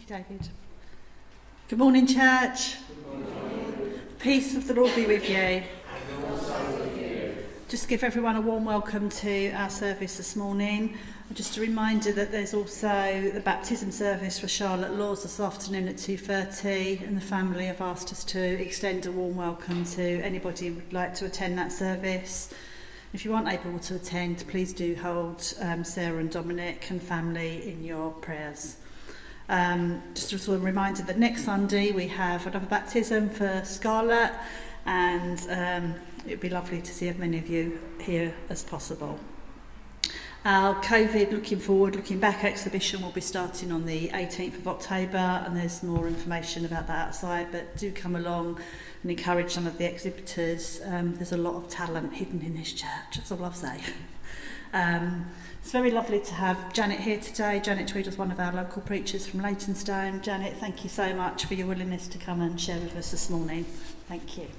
David. Good morning, church. Good morning. Peace of the Lord be with you. And also with you. Just give everyone a warm welcome to our service this morning. Just a reminder that there's also the baptism service for Charlotte Laws this afternoon at 2:30, and the family have asked us to extend a warm welcome to anybody who would like to attend that service. If you aren't able to attend, please do hold Sarah and Dominic and family in your prayers. Just a reminder that next Sunday we have another baptism for Scarlett, and it would be lovely to see as many of you here as possible. Our COVID Looking Back exhibition will be starting on the 18th of October, and there's more information about that outside, but do come along and encourage some of the exhibitors. There's a lot of talent hidden in this church, that's all I'll say. It's very lovely to have Janet here today. Janet Tweed is one of our local preachers from Leytonstone. Janet, thank you so much for your willingness to come and share with us this morning. Thank you.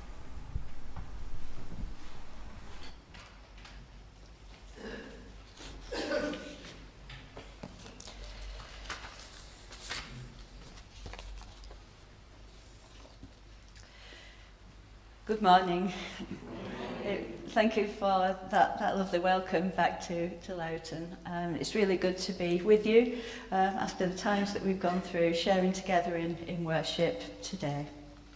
Good morning. Thank you for that lovely welcome back to Loughton. It's really good to be with you after the times that we've gone through, sharing together in worship today.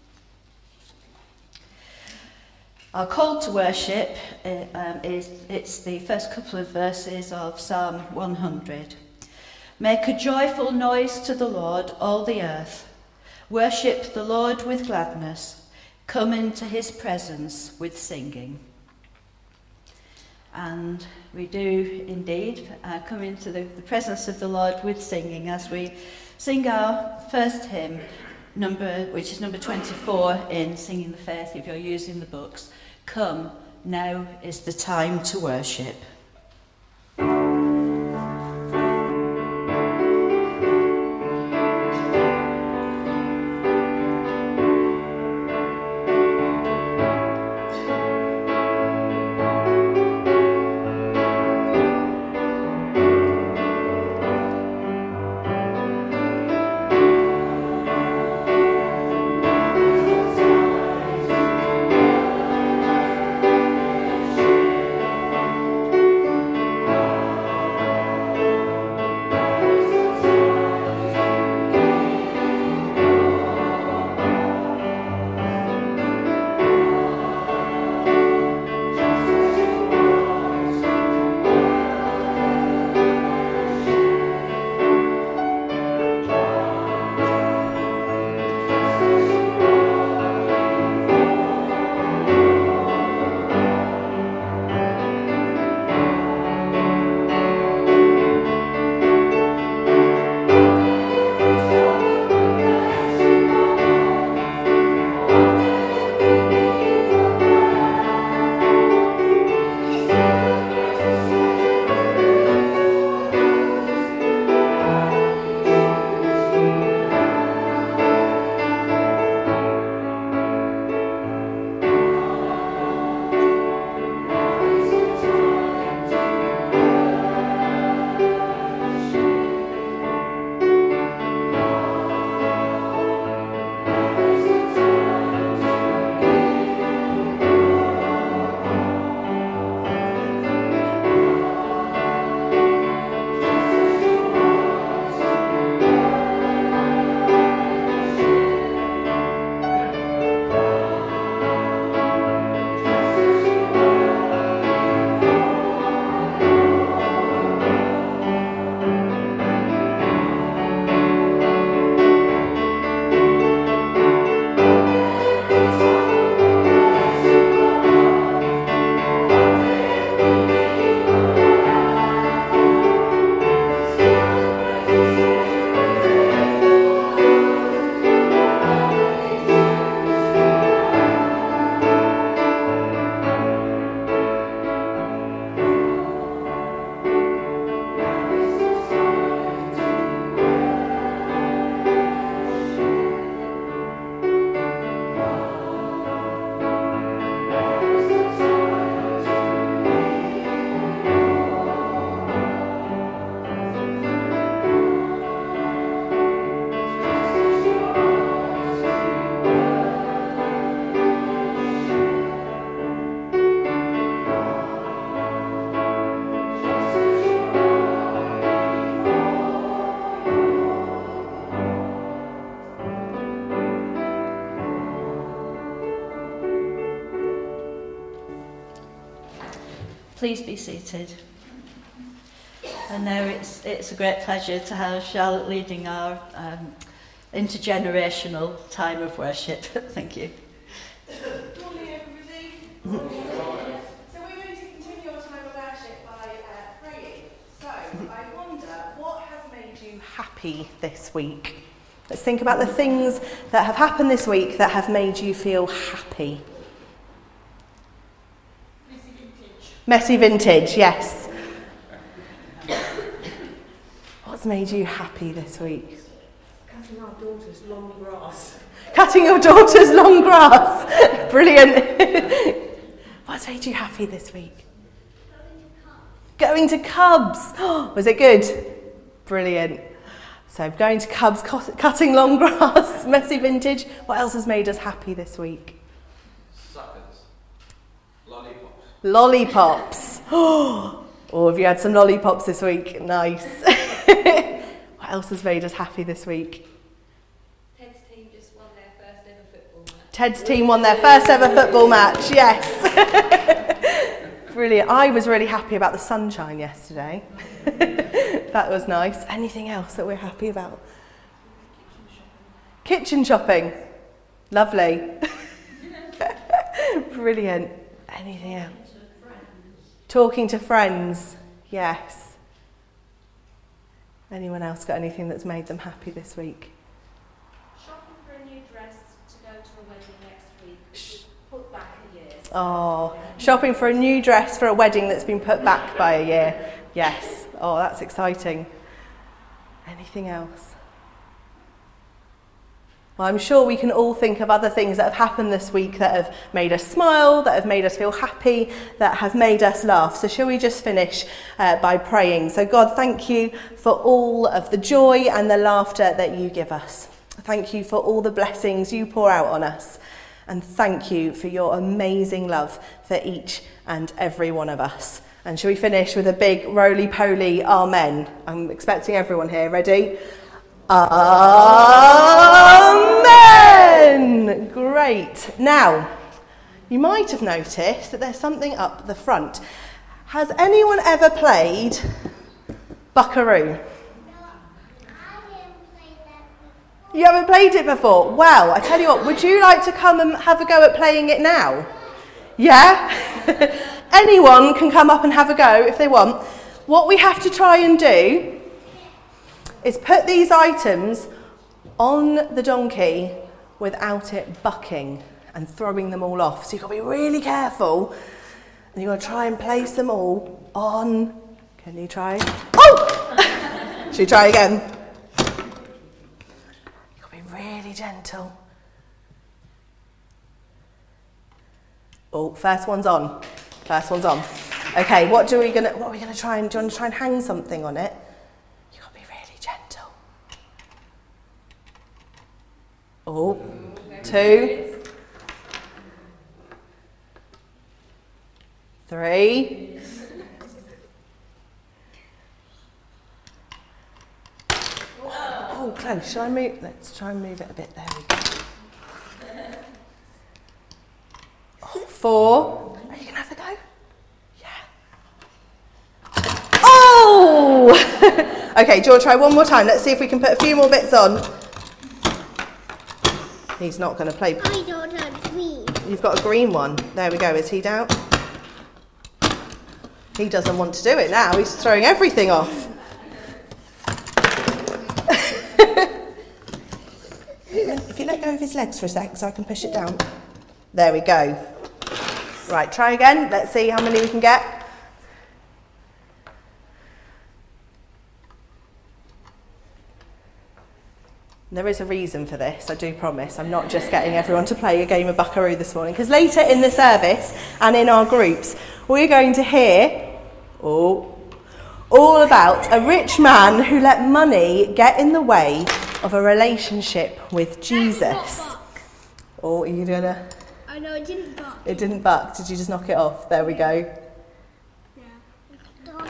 Our call to worship it's the first couple of verses of Psalm 100. Make a joyful noise to the Lord, all the earth. Worship the Lord with gladness. Come into his presence with singing. And we do indeed come into the presence of the Lord with singing as we sing our first hymn, which is number 24 in Singing the Faith, if you're using the books. Come, now is the time to worship. Please be seated. And now it's a great pleasure to have Charlotte leading our intergenerational time of worship. Thank you. Good morning, everybody. So we're going to continue our time of worship by praying. So I wonder, what has made you happy this week? Let's think about the things that have happened this week that have made you feel happy. Messy vintage, yes. What's made you happy this week? Cutting our daughter's long grass. Cutting your daughter's long grass. Brilliant. What's made you happy this week? Going to Cubs. Was it good? Brilliant. So going to Cubs, cutting long grass, messy vintage. What else has made us happy this week? Suckers. Lollipops. Lollipops. Oh, have you had some lollipops this week? Nice. What else has made us happy this week? Ted's team just won their first ever football match. Ted's team won their first ever football match, yes. Brilliant. I was really happy about the sunshine yesterday. That was nice. Anything else that we're happy about? Kitchen shopping. Lovely. Brilliant. Anything else? Talking to friends. Yes. Anyone else got anything that's made them happy this week? Shopping for a new dress to go to a wedding next week, which was put back a year. Oh, shopping for a new dress for a wedding that's been put back by a year. Yes. Oh, that's exciting. Anything else? Well, I'm sure we can all think of other things that have happened this week that have made us smile, that have made us feel happy, that have made us laugh. So shall we just finish by praying? So God, thank you for all of the joy and the laughter that you give us. Thank you for all the blessings you pour out on us. And thank you for your amazing love for each and every one of us. And shall we finish with a big roly-poly amen? I'm expecting everyone here. Ready? Amen! Great. Now, you might have noticed that there's something up the front. Has anyone ever played Buckaroo? You haven't played it before? Well, I tell you what, would you like to come and have a go at playing it now? Yeah? Anyone can come up and have a go if they want. What we have to try and do is put these items on the donkey without it bucking and throwing them all off. So you've got to be really careful and you've got to try and place them all on. Can you try? Oh! Should we try again? You've got to be really gentle. Oh, first one's on. First one's on. Okay, what are we gonna try and do? You want to try and hang something on it? You got to be really gentle. Oh, 2, 3. Oh, close. Shall I move? Let's try and move it a bit. There we go. 4. Are you going to have a go? Yeah. Oh! Okay, do you want to try one more time? Let's see if we can put a few more bits on. He's not going to play. I don't have green. You've got a green one. There we go. Is he down? He doesn't want to do it now. He's throwing everything off. If you let go of his legs for a sec so I can push it down. There we go. Right, try again. Let's see how many we can get. There is a reason for this, I do promise. I'm not just getting everyone to play a game of Buckaroo this morning, because later in the service and in our groups, we're going to hear all about a rich man who let money get in the way of a relationship with Jesus. Oh, are you doing a... Oh no, it didn't buck. It didn't buck. Did you just knock it off? There we go. Yeah.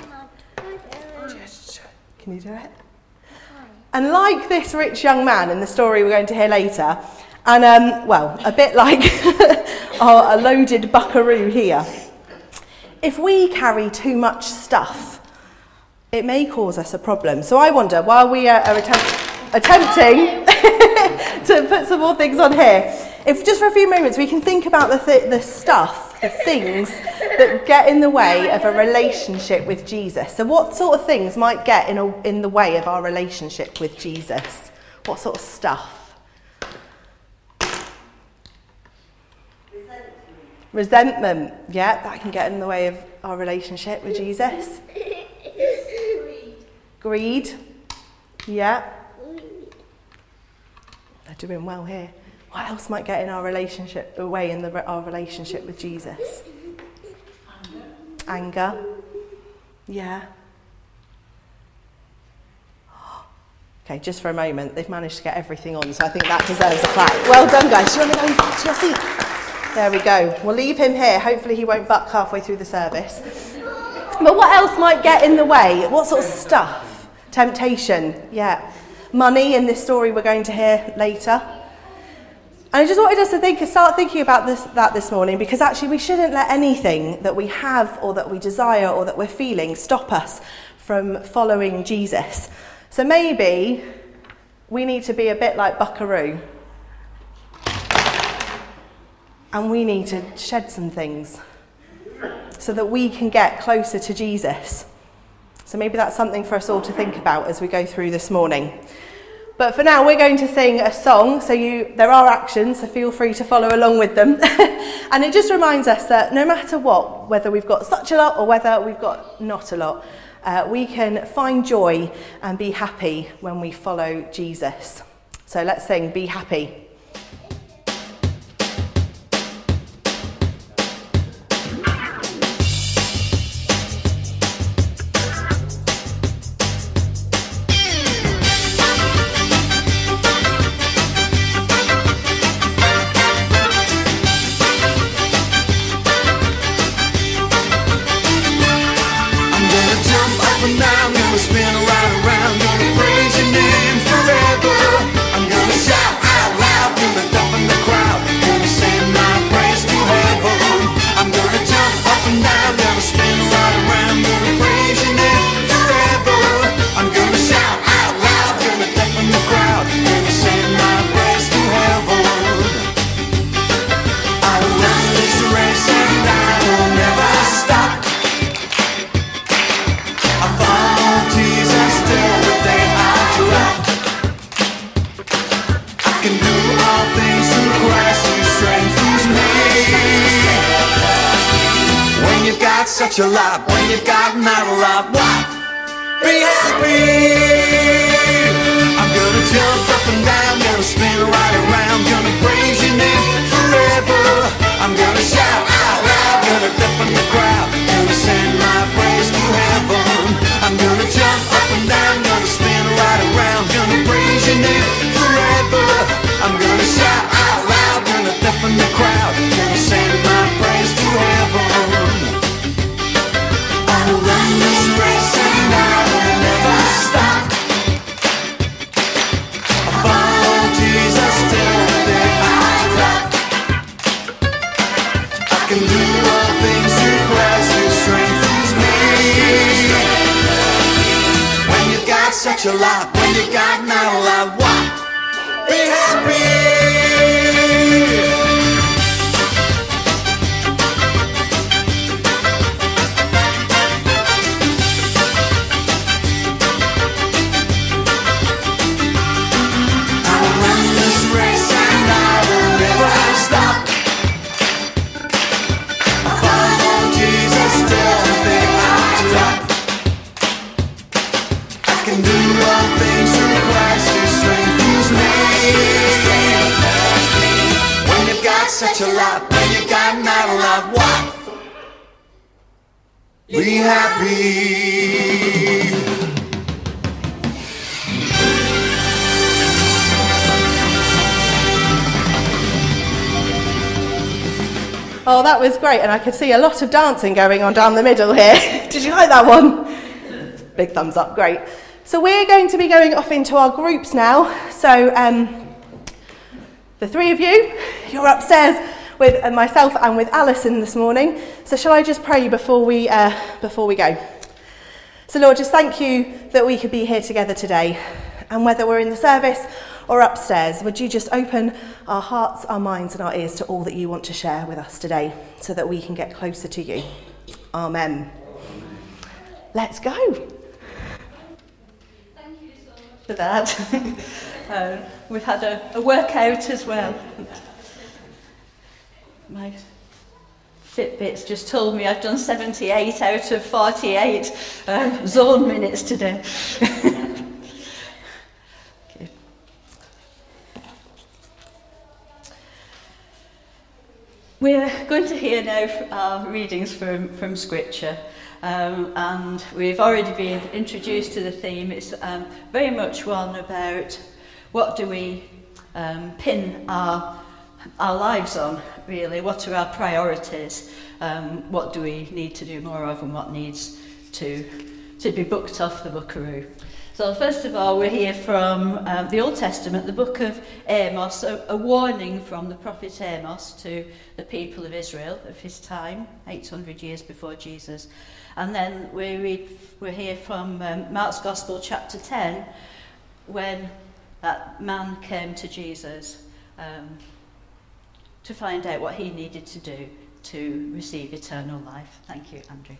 Can you do it? And like this rich young man in the story we're going to hear later, and a bit like a loaded buckaroo here, if we carry too much stuff, it may cause us a problem. So I wonder, while we are attempting to put some more things on here, if just for a few moments we can think about the stuff, the things that get in the way of a relationship with Jesus. So what sort of things might get in the way of our relationship with Jesus? What sort of stuff? Resentment. Yeah, that can get in the way of our relationship with Jesus. Greed. Yeah. They're doing well here. What else might get in our relationship away in our relationship with Jesus? Anger. Yeah. Okay, just for a moment, they've managed to get everything on, so I think that deserves a clap. Well done, guys. Do you want to go back to your seat? There we go. We'll leave him here. Hopefully he won't buck halfway through the service. But what else might get in the way? What sort of stuff? Temptation. Yeah. Money, in this story we're going to hear later. And I just wanted us to start thinking about this morning, because actually we shouldn't let anything that we have or that we desire or that we're feeling stop us from following Jesus. So maybe we need to be a bit like Buckaroo, and we need to shed some things so that we can get closer to Jesus. So maybe that's something for us all to think about as we go through this morning. But for now, we're going to sing a song, so there are actions, so feel free to follow along with them. And it just reminds us that no matter what, whether we've got such a lot or whether we've got not a lot, we can find joy and be happy when we follow Jesus. So let's sing Be Happy. Such a lot when you've got not a lot. What? Be happy. I'm gonna jump up and down, gonna spin right around, gonna praise your name forever. I'm gonna shout out loud, gonna deafen the crowd, gonna send my praise to heaven. I'm gonna jump up and down, gonna spin right around, gonna praise your name forever. I'm gonna shout out loud, gonna deafen the crowd, gonna send my praise to heaven. I'll run this race and I will never stop. I follow Jesus till the day I drop. I can do all things through Christ who strengthens me. When you've got such a lot, when you've got not a lot, what? Be happy. Such a lot when you got not a lot. What? Be happy. Oh, that was great, and I could see a lot of dancing going on down the middle here. Did you like that one? Big thumbs up, great. So we're going to be going off into our groups now. So the three of you, you're upstairs with myself and with Alison this morning. So shall I just pray before we go? So Lord, just thank you that we could be here together today. And whether we're in the service or upstairs, would you just open our hearts, our minds and our ears to all that you want to share with us today so that we can get closer to you. Amen. Let's go. Thank you so much for that. We've had a workout as well. My Fitbit's just told me I've done 78 out of 48 zone minutes today. Okay. We're going to hear now our readings from Scripture. And we've already been introduced to the theme. It's very much one about what do we pin our lives on, really. What are our priorities? What do we need to do more of and what needs to be booked off the Buckaroo? So first of all, we're here from the Old Testament, the book of Amos, a warning from the prophet Amos to the people of Israel of his time, 800 years before Jesus. And then we're here from Mark's Gospel, chapter 10, when that man came to Jesus to find out what he needed to do to receive eternal life. Thank you, Andrew.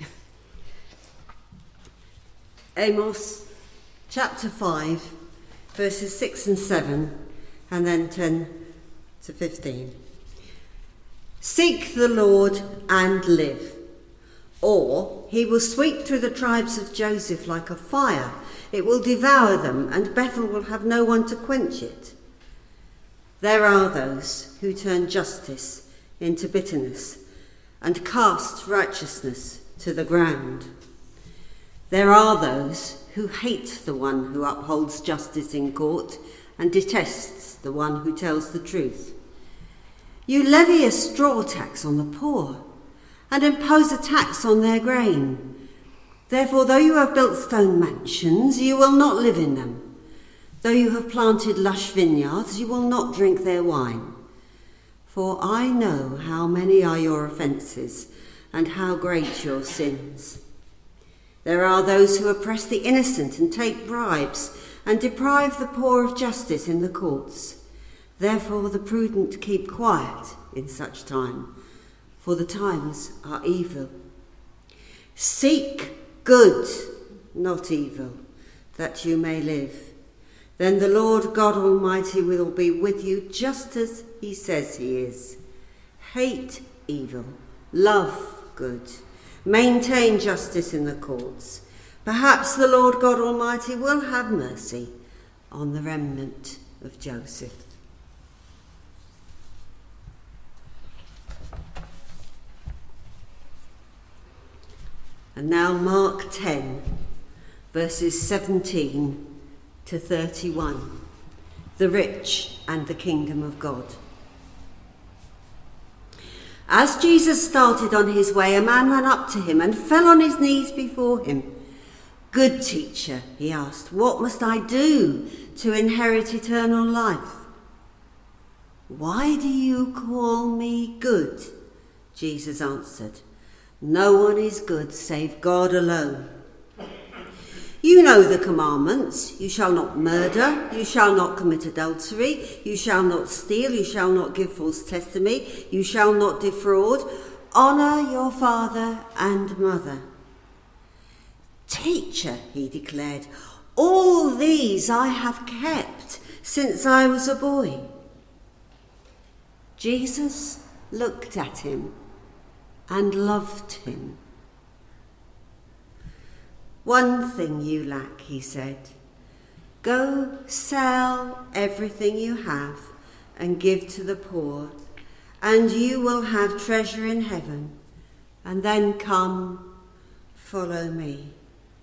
Amos chapter 5, verses 6 and 7, and then 10 to 15. Seek the Lord and live, or he will sweep through the tribes of Joseph like a fire. It will devour them, and Bethel will have no one to quench it. There are those who turn justice into bitterness and cast righteousness to the ground. There are those who hate the one who upholds justice in court and detests the one who tells the truth. You levy a straw tax on the poor and impose a tax on their grain. Therefore, though you have built stone mansions, you will not live in them. Though you have planted lush vineyards, you will not drink their wine. For I know how many are your offences and how great your sins. There are those who oppress the innocent and take bribes and deprive the poor of justice in the courts. Therefore the prudent keep quiet in such time, for the times are evil. Seek good, not evil, that you may live. Then the Lord God Almighty will be with you just as he says he is. Hate evil, love good. Maintain justice in the courts. Perhaps the Lord God Almighty will have mercy on the remnant of Joseph. And now Mark 10, verses 17 to 31. The rich and the kingdom of God. As Jesus started on his way, a man ran up to him and fell on his knees before him. Good teacher, he asked, what must I do to inherit eternal life? Why do you call me good? Jesus answered. No one is good save God alone. You know the commandments. You shall not murder, you shall not commit adultery, you shall not steal, you shall not give false testimony, you shall not defraud. Honour your father and mother. Teacher, he declared, all these I have kept since I was a boy. Jesus looked at him and loved him. One thing you lack, he said. Go sell everything you have and give to the poor, and you will have treasure in heaven, and then come, follow me.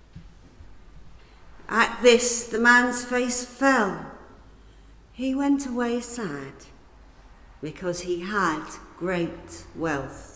At this, the man's face fell. He went away sad, because he had great wealth.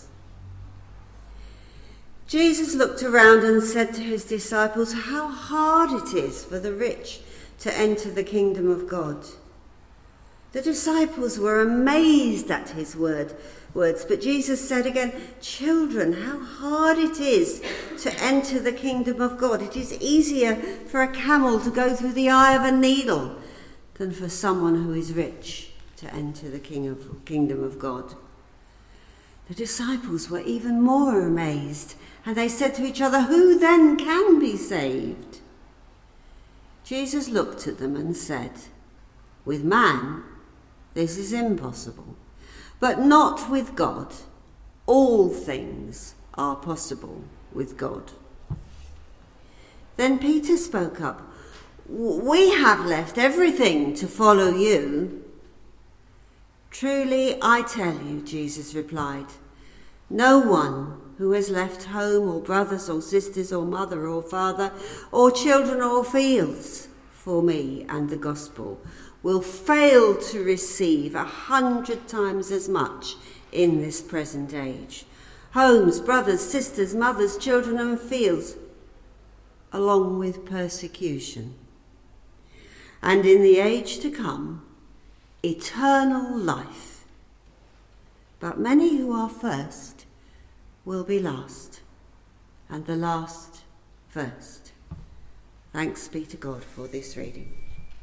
Jesus looked around and said to his disciples, how hard it is for the rich to enter the kingdom of God. The disciples were amazed at his words, but Jesus said again, "Children, how hard it is to enter the kingdom of God. It is easier for a camel to go through the eye of a needle than for someone who is rich to enter the kingdom of God." The disciples were even more amazed, and they said to each other, "Who then can be saved?" Jesus looked at them and said, "With man, this is impossible, but not with God. All things are possible with God." Then Peter spoke up. "We have left everything to follow you." "Truly, I tell you," Jesus replied, "no one who has left home or brothers or sisters or mother or father or children or fields for me and the gospel will fail to receive 100 times as much in this present age. Homes, brothers, sisters, mothers, children and fields, along with persecution. And in the age to come, eternal life. But many who are first will be last, and the last first. Thanks be to God for this reading.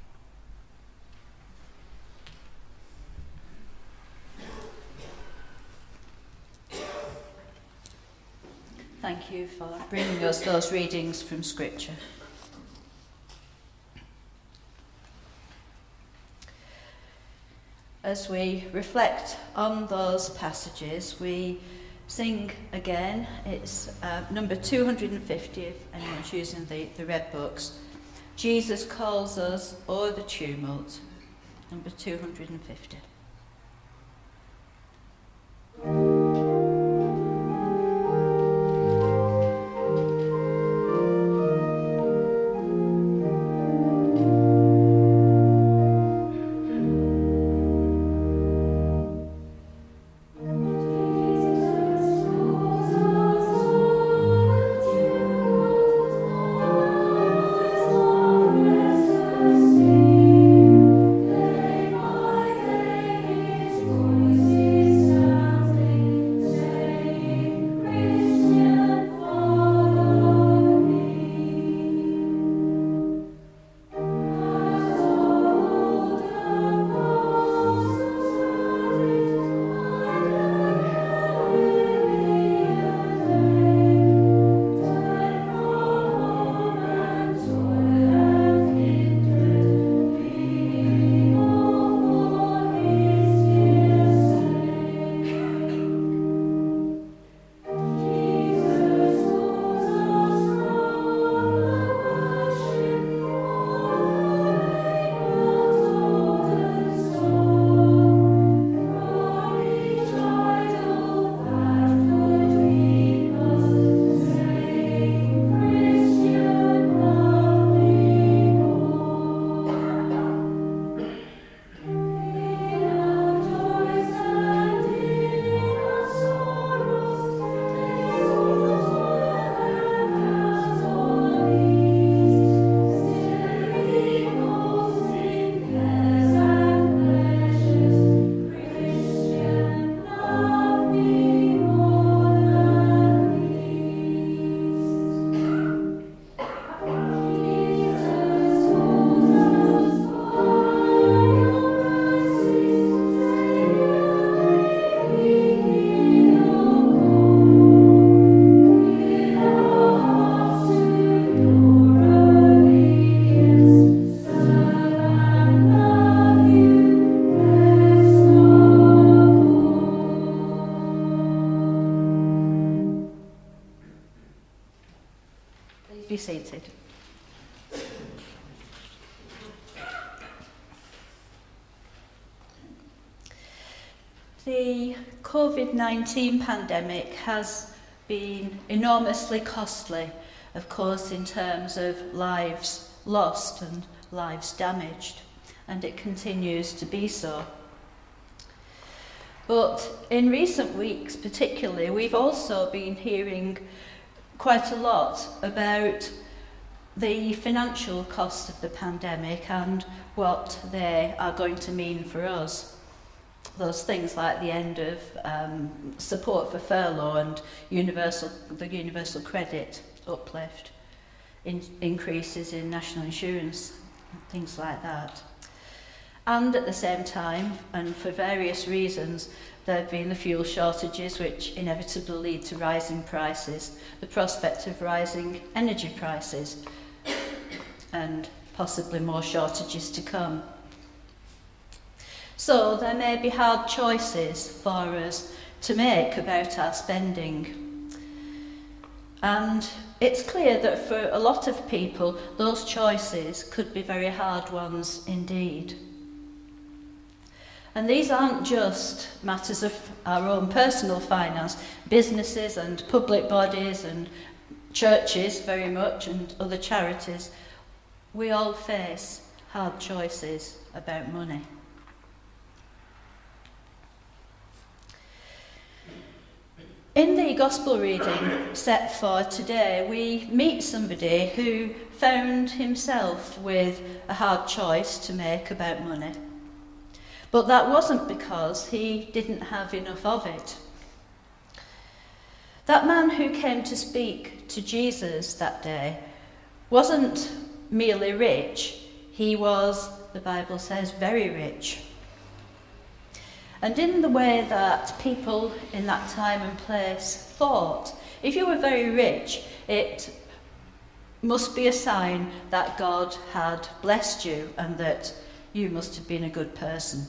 Thank you for bringing us those readings from Scripture. As we reflect on those passages, we sing again. It's number 250, if anyone's using the red books. Jesus calls us o'er the tumult, number 250. Be seated. The COVID-19 pandemic has been enormously costly, of course, in terms of lives lost and lives damaged, and it continues to be so. But in recent weeks particularly, we've also been hearing quite a lot about the financial costs of the pandemic and what they are going to mean for us. Those things like the end of support for furlough and the universal credit uplift, increases in national insurance, things like that. And at the same time, and for various reasons, there have been the fuel shortages which inevitably lead to rising prices, the prospect of rising energy prices, and possibly more shortages to come. So there may be hard choices for us to make about our spending. And it's clear that for a lot of people, those choices could be very hard ones indeed. And these aren't just matters of our own personal finance. Businesses and public bodies and churches, very much, and other charities, we all face hard choices about money. In the Gospel reading set for today, we meet somebody who found himself with a hard choice to make about money. But that wasn't because he didn't have enough of it. That man who came to speak to Jesus that day wasn't merely rich, he was, the Bible says, very rich. And in the way that people in that time and place thought, if you were very rich, it must be a sign that God had blessed you and that you must have been a good person.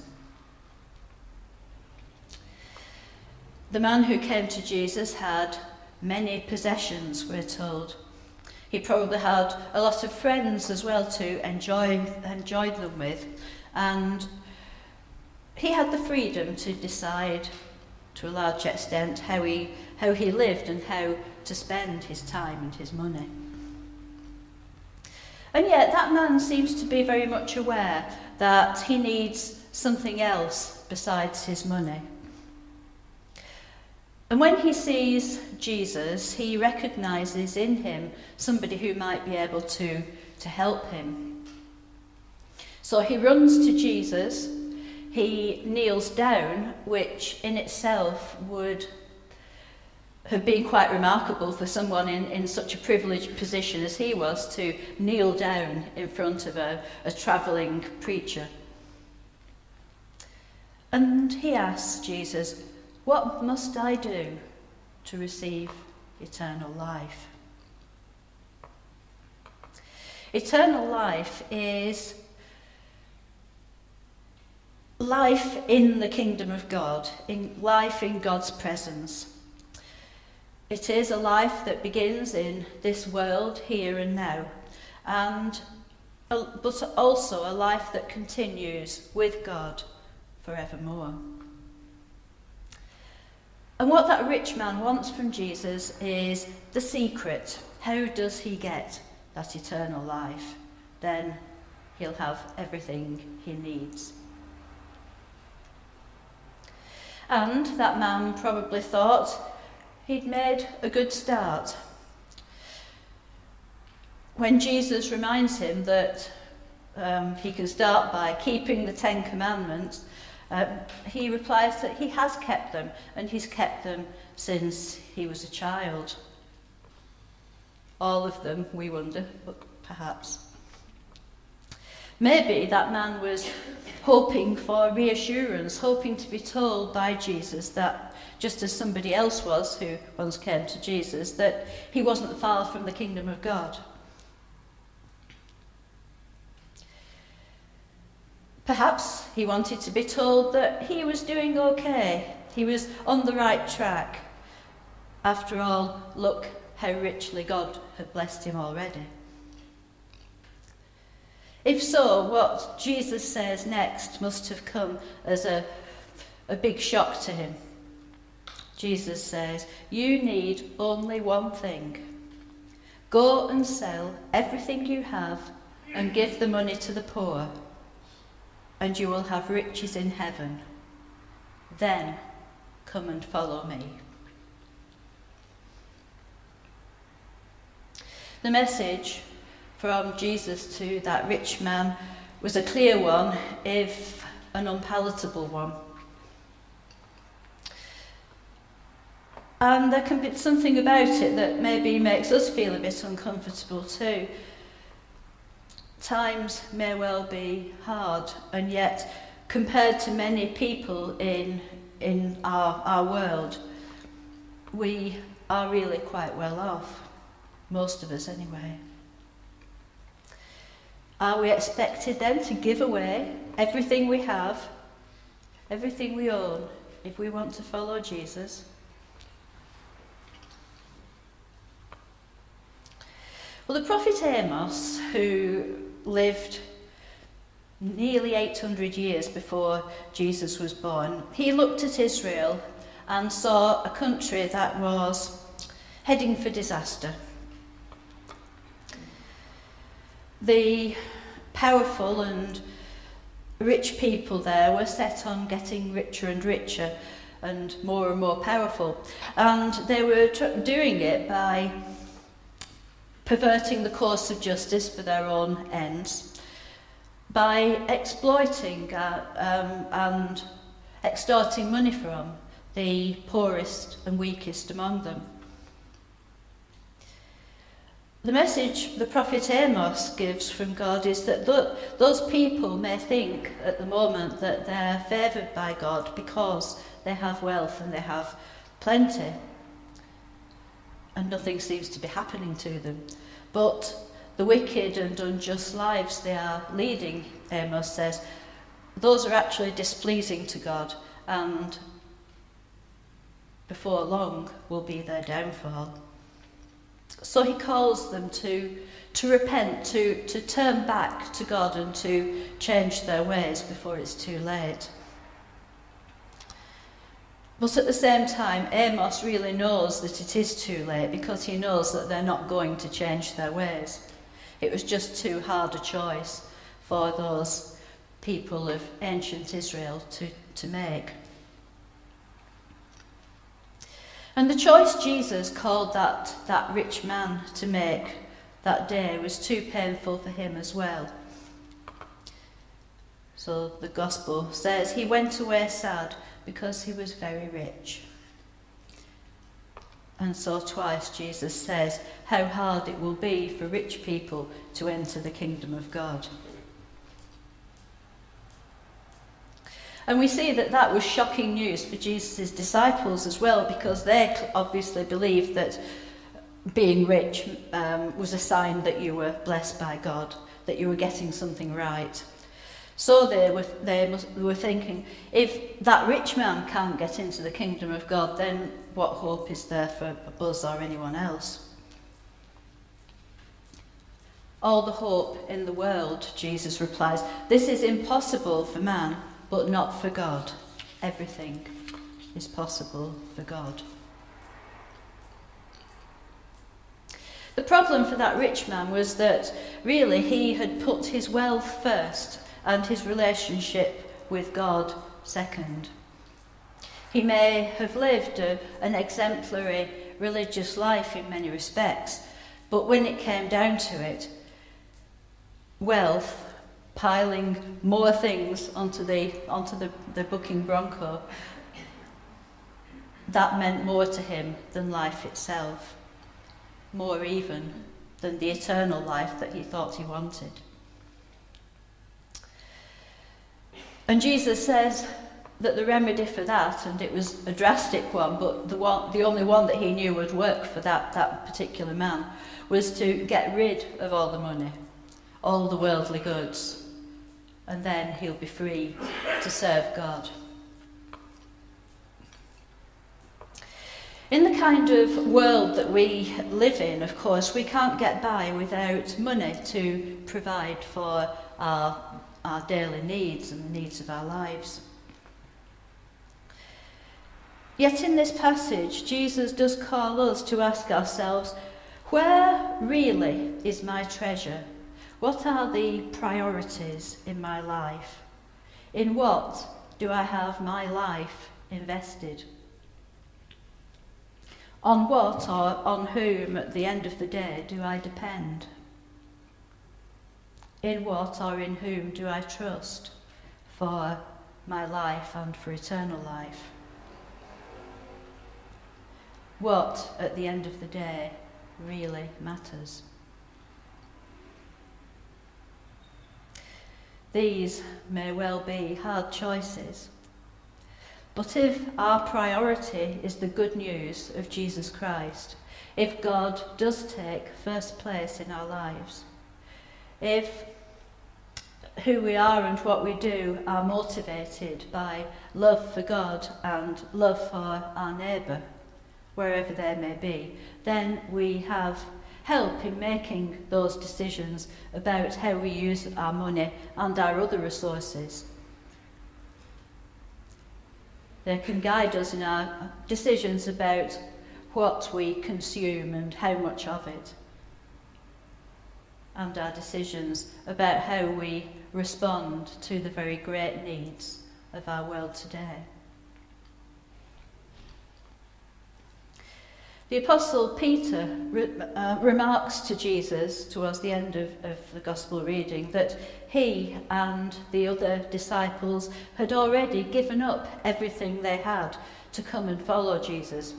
The man who came to Jesus had many possessions, we're told. He probably had a lot of friends as well to enjoy them with, and he had the freedom to decide, to a large extent, how he lived and how to spend his time and his money. And yet that man seems to be very much aware that he needs something else besides his money. And when he sees Jesus, he recognises in him somebody who might be able to help him. So he runs to Jesus, he kneels down, which in itself would have been quite remarkable for someone in such a privileged position as he was, to kneel down in front of a travelling preacher. And he asks Jesus, "What must I do to receive eternal life?" Eternal life is life in the kingdom of God, in life in God's presence. It is a life that begins in this world, here and now, but also a life that continues with God forevermore. And what that rich man wants from Jesus is the secret. How does he get that eternal life? Then he'll have everything he needs. And that man probably thought he'd made a good start. When Jesus reminds him that he can start by keeping the 10 Commandments, he replies that he has kept them, and he's kept them since he was a child. All of them, we wonder, but perhaps. Maybe that man was hoping for reassurance, hoping to be told by Jesus that, just as somebody else was who once came to Jesus, that he wasn't far from the kingdom of God. Perhaps he wanted to be told that he was doing okay, he was on the right track. After all, look how richly God had blessed him already. If so, what Jesus says next must have come as a big shock to him. Jesus says, "You need only one thing. Go and sell everything you have and give the money to the poor, and you will have riches in heaven. Then come and follow me." The message from Jesus to that rich man was a clear one, if an unpalatable one. And there can be something about it that maybe makes us feel a bit uncomfortable too. Times may well be hard, and yet compared to many people in our world, we are really quite well off, most of us anyway. Are we expected then to give away everything we have, everything we own, if we want to follow Jesus? Well, the prophet Amos, who lived nearly 800 years before Jesus was born, he looked at Israel and saw a country that was heading for disaster. The powerful and rich people there were set on getting richer and richer and more powerful, and they were doing it by perverting the course of justice for their own ends, by exploiting and extorting money from the poorest and weakest among them. The message the prophet Amos gives from God is that those people may think at the moment that they're favoured by God because they have wealth and they have plenty, and nothing seems to be happening to them. But the wicked and unjust lives they are leading, Amos says, those are actually displeasing to God, and before long will be their downfall. So he calls them to repent, to turn back to God and to change their ways before it's too late. But at the same time, Amos really knows that it is too late, because he knows that they're not going to change their ways. It was just too hard a choice for those people of ancient Israel to make. And the choice Jesus called that rich man to make that day was too painful for him as well. So the gospel says he went away sad because he was very rich. And so twice Jesus says how hard it will be for rich people to enter the kingdom of God. And we see that was shocking news for Jesus' disciples as well, because they obviously believed that being rich was a sign that you were blessed by God, that you were getting something right. So they were thinking, if that rich man can't get into the kingdom of God, then what hope is there for us or anyone else? All the hope in the world, Jesus replies. This is impossible for man, but not for God. Everything is possible for God. The problem for that rich man was that really he had put his wealth first and his relationship with God second. He may have lived an exemplary religious life in many respects, but when it came down to it, wealth, piling more things onto the bucking bronco, that meant more to him than life itself, more even than the eternal life that he thought he wanted. And Jesus says that the remedy for that, and it was a drastic one, but the only one that he knew would work for that particular man, was to get rid of all the money, all the worldly goods, and then he'll be free to serve God. In the kind of world that we live in, of course, we can't get by without money to provide for our daily needs and the needs of our lives. Yet in this passage, Jesus does call us to ask ourselves, where really is my treasure? What are the priorities in my life? In what do I have my life invested? On what or on whom at the end of the day do I depend? In what or in whom do I trust for my life and for eternal life? What, at the end of the day, really matters? These may well be hard choices, but if our priority is the good news of Jesus Christ, if God does take first place in our lives, if who we are and what we do are motivated by love for God and love for our neighbour, wherever they may be, then we have help in making those decisions about how we use our money and our other resources. They can guide us in our decisions about what we consume and how much of it, and our decisions about how we respond to the very great needs of our world today. The Apostle Peter remarks to Jesus towards the end of the Gospel reading that he and the other disciples had already given up everything they had to come and follow Jesus.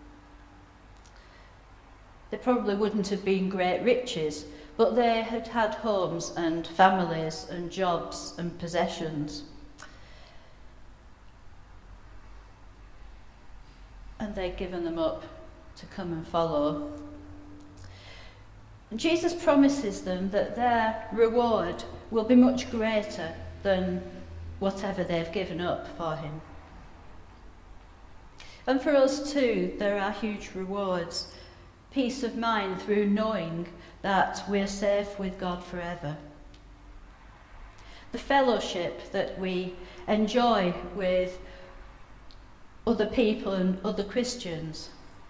They probably wouldn't have been great riches, but they had had homes and families and jobs and possessions. And they'd given them up to come and follow. And Jesus promises them that their reward will be much greater than whatever they've given up for him. And for us too, there are huge rewards. Peace of mind through knowing that we're safe with God forever. The fellowship that we enjoy with other people and other Christians.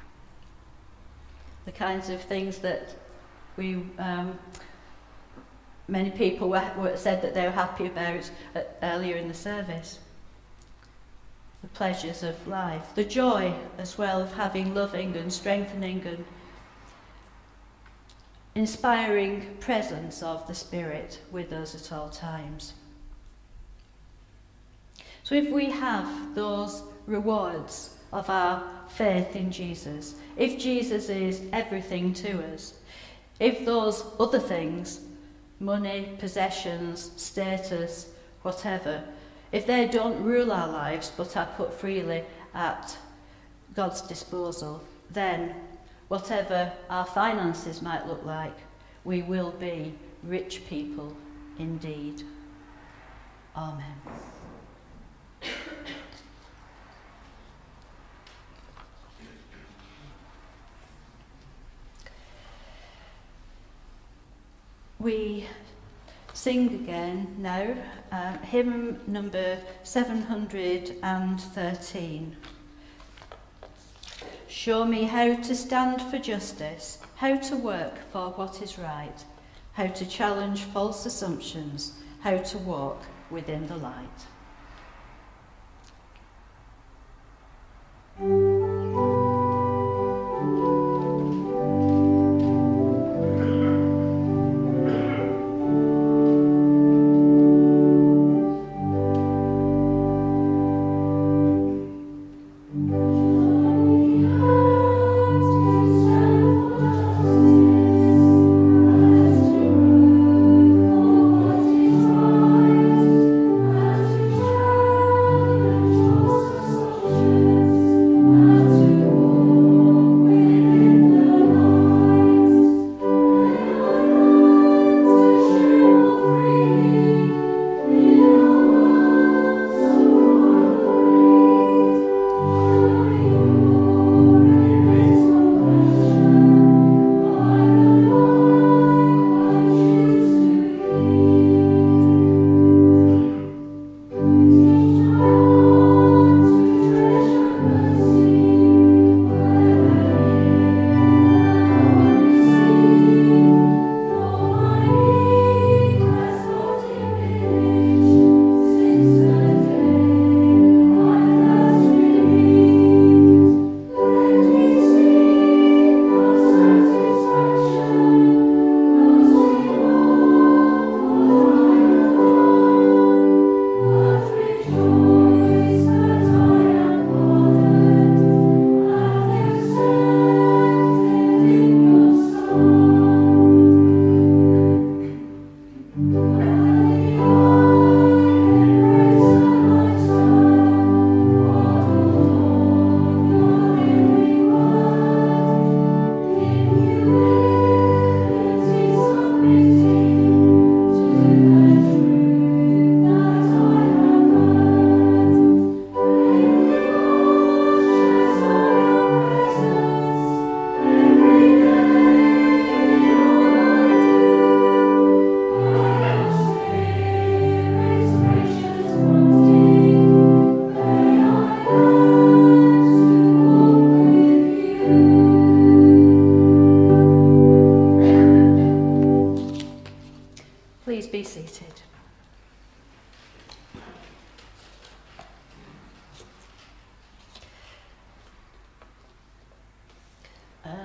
The kinds of things that many people said that they were happy about earlier in the service. The pleasures of life. The joy as well of having loving and strengthening and inspiring presence of the Spirit with us at all times. So if we have those rewards of our faith in Jesus, if Jesus is everything to us, if those other things, money, possessions, status, whatever, if they don't rule our lives but are put freely at God's disposal, then whatever our finances might look like, we will be rich people indeed. Amen. We sing again now, hymn number 713. Show me how to stand for justice, how to work for what is right, how to challenge false assumptions, how to walk within the light. To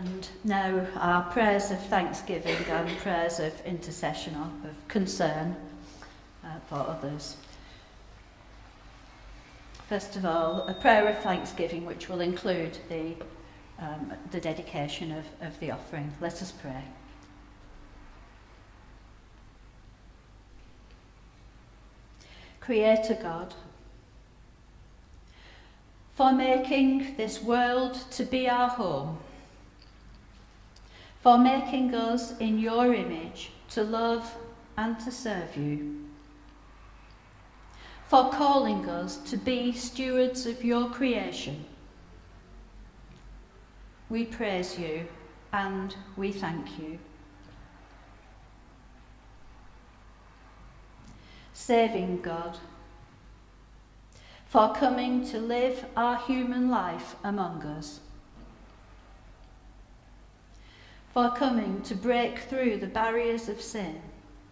And now our prayers of thanksgiving and prayers of intercession or of concern for others. First of all, a prayer of thanksgiving which will include the dedication of the offering. Let us pray. Creator God, for making this world to be our home, for making us in your image to love and to serve you, for calling us to be stewards of your creation. We praise you and we thank you. Saving God, for coming to live our human life among us, for coming to break through the barriers of sin,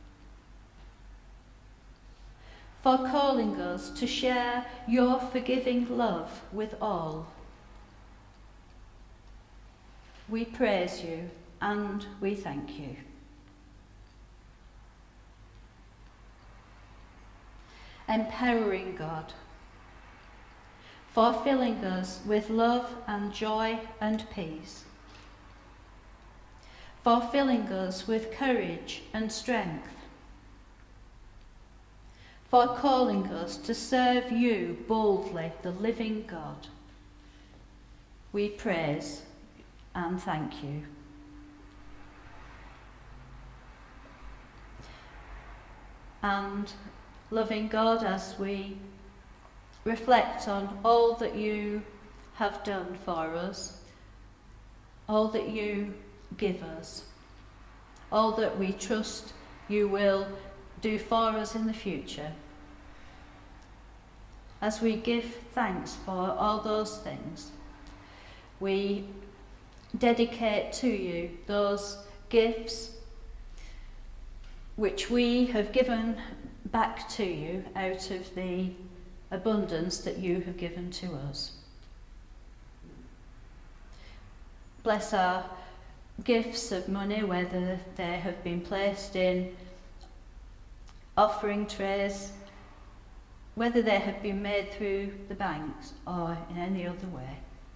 for calling us to share your forgiving love with all. We praise you and we thank you. Empowering God, for filling us with love and joy and peace, for filling us with courage and strength, for calling us to serve you boldly, the living God. We praise and thank you. And loving God, as we reflect on all that you have done for us, all that you give us, all that we trust you will do for us in the future, as we give thanks for all those things, we dedicate to you those gifts which we have given back to you out of the abundance that you have given to us. Bless our gifts of money, whether they have been placed in offering trays, whether they have been made through the banks or in any other way.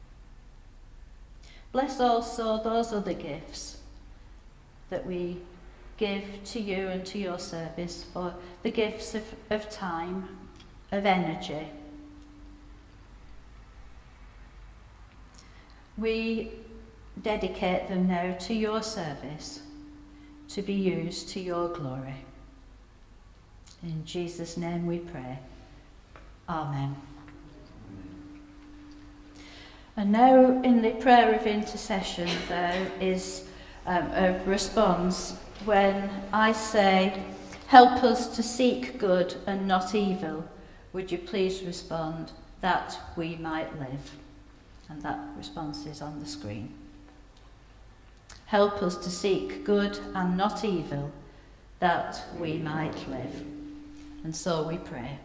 Bless also those other gifts that we give to you and to your service, for the gifts of time, of energy. We dedicate them now to your service, to be used to your glory. In Jesus' name we pray. Amen. And now in the prayer of intercession there is a response when I say, help us to seek good and not evil. Would you please respond, that we might live? And that response is on the screen. Help us to seek good and not evil, that we might live. And so we pray.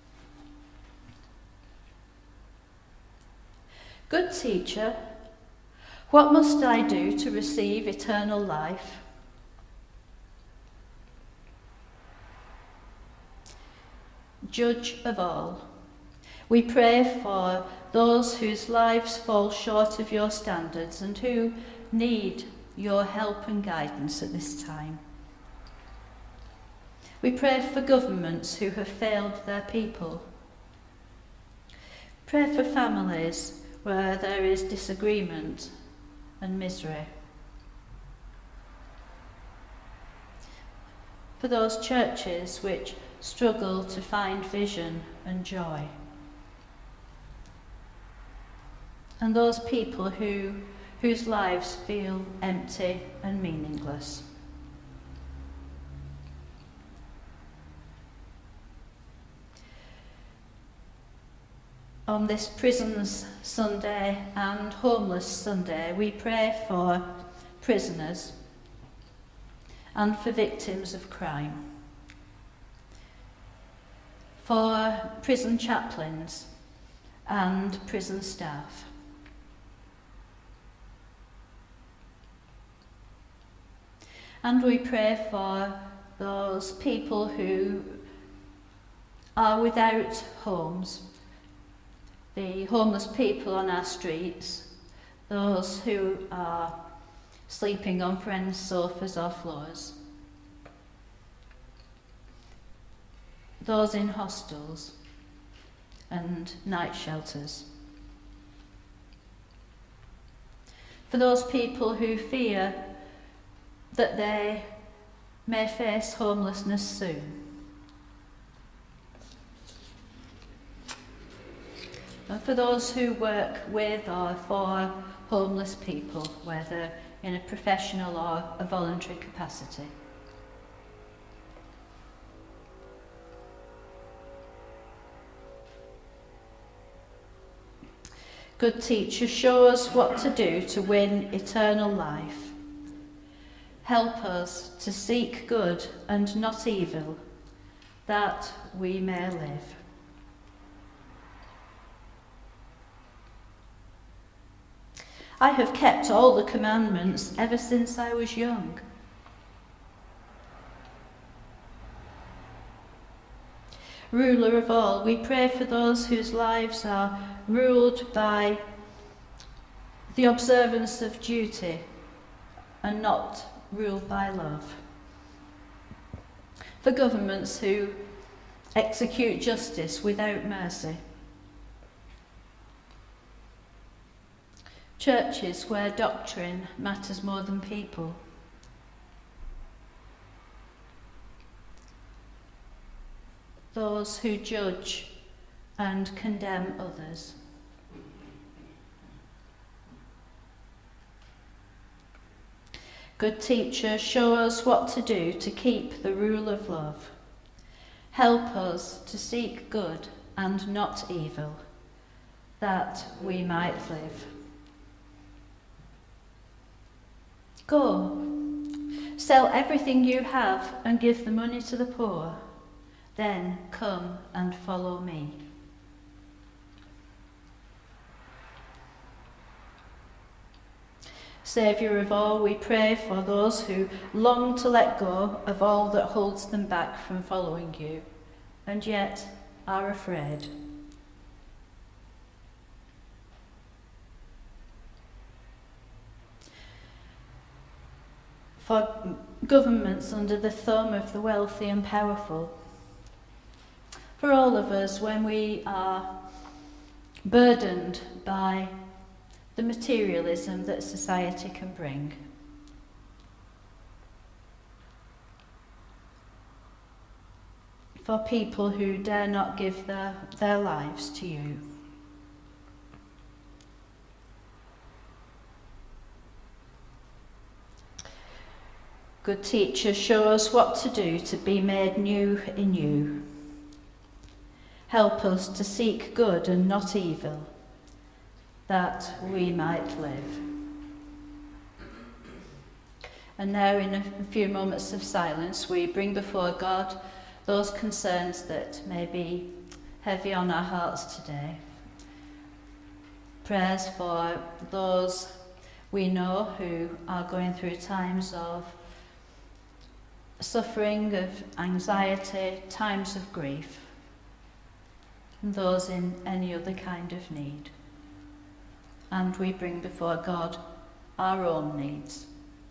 Good teacher, what must I do to receive eternal life? Judge of all, we pray for those whose lives fall short of your standards and who need your help and guidance at this time. We pray for governments who have failed their people. Pray for families where there is disagreement and misery. For those churches which struggle to find vision and joy. And those people whose lives feel empty and meaningless. On this Prisons Sunday and Homeless Sunday, we pray for prisoners and for victims of crime, for prison chaplains and prison staff, And we pray for those people who are without homes, the homeless people on our streets, those who are sleeping on friends' sofas or floors, those in hostels and night shelters. For those people who fear that they may face homelessness soon. And for those who work with or for homeless people, whether in a professional or a voluntary capacity. Good teacher, show us what to do to win eternal life. Help us to seek good and not evil, that we may live. I have kept all the commandments ever since I was young. Ruler of all, we pray for those whose lives are ruled by the observance of duty and not ruled by love. For governments who execute justice without mercy. Churches where doctrine matters more than people. Those who judge and condemn others. Good teacher, show us what to do to keep the rule of love. Help us to seek good and not evil, that we might live. Go, sell everything you have and give the money to the poor. Then come and follow me. Saviour of all, we pray for those who long to let go of all that holds them back from following you, and yet are afraid. For governments under the thumb of the wealthy and powerful. For all of us when we are burdened by the materialism that society can bring. For people who dare not give their lives to you. Good teacher, show us what to do to be made new in you. Help us to seek good and not evil, that we might live. And now, in a few moments of silence, we bring before God those concerns that may be heavy on our hearts today. Prayers for those we know who are going through times of suffering, of anxiety, times of grief, and those in any other kind of need. And we bring before God our own needs.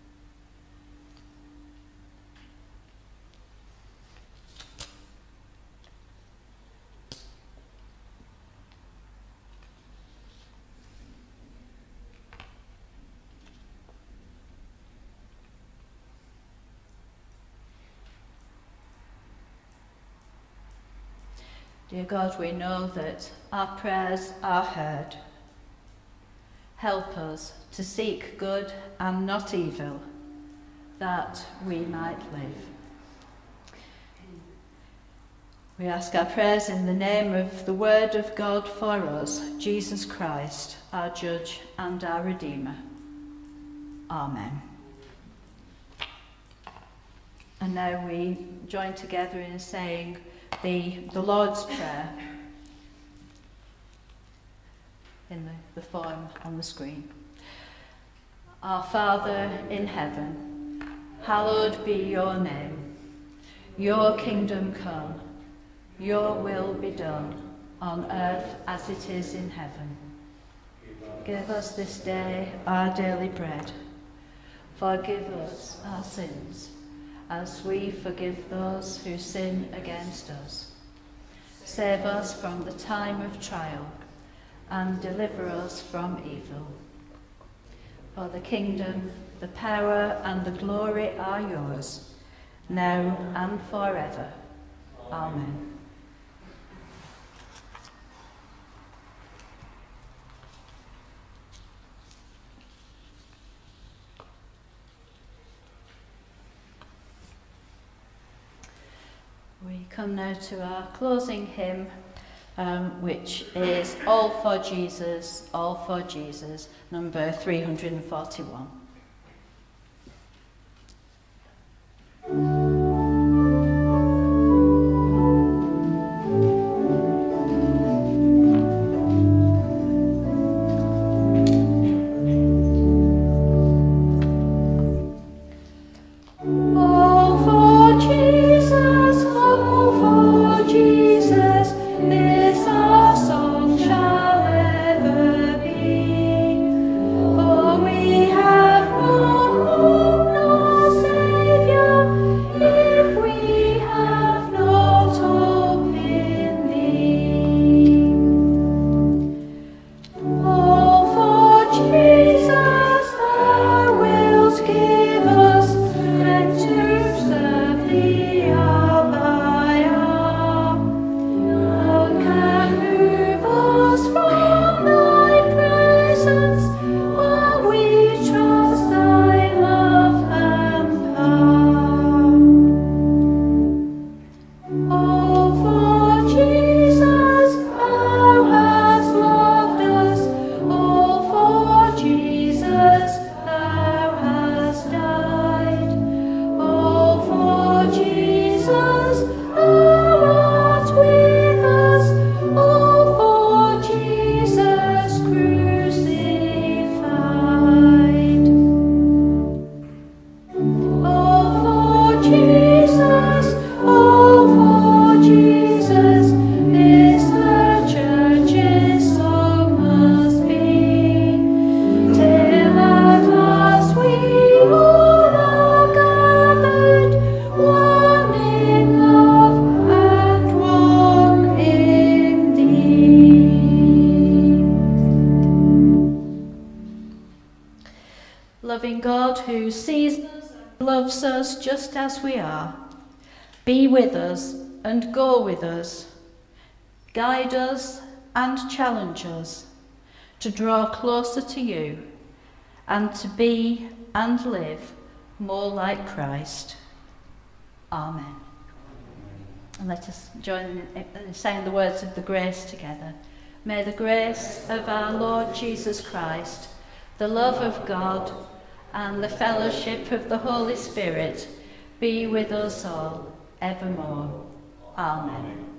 Dear God, we know that our prayers are heard. Help us to seek good and not evil, that we might live. We ask our prayers in the name of the Word of God for us, Jesus Christ, our Judge and our Redeemer. Amen. And now we join together in saying the Lord's Prayer in the form on the screen. Our Father in heaven, hallowed be your name. Your kingdom come, your will be done, on earth as it is in heaven. Give us this day our daily bread. Forgive us our sins, as we forgive those who sin against us. Save us from the time of trial, and deliver us from evil. For the kingdom, the power, and the glory are yours, now and forever. Amen. We come now to our closing hymn, which is All for Jesus, number 341. Loving God who sees us and loves us just as we are, be with us and go with us, guide us and challenge us to draw closer to you and to be and live more like Christ. Amen. And let us join in saying the words of the grace together. May the grace of our Lord Jesus Christ, the love of God, and the fellowship of the Holy Spirit be with us all evermore. Amen.